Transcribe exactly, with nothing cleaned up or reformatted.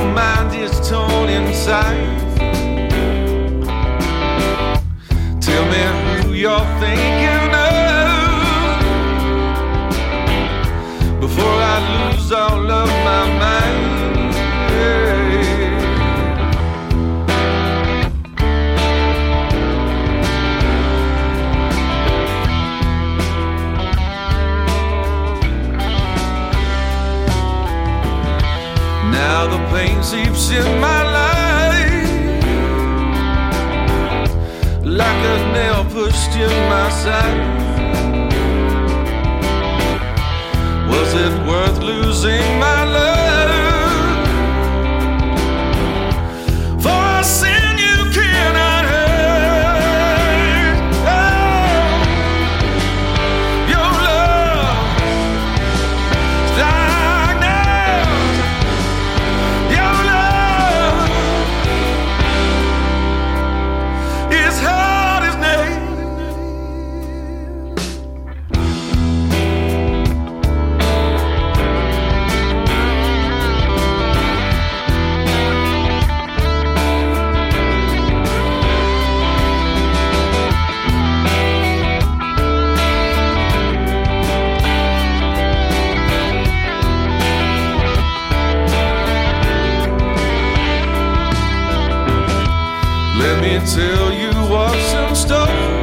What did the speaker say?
your mind is torn inside. Tell me who you're thinking of before I lose all of my mind. Yeah. Now the pain seeps in my life like a nail pushed in my side. Was it worth losing my love for a sin you cannot hurt? Oh, your love like nails. Your love is hard as nails. Let me tell you what's in store.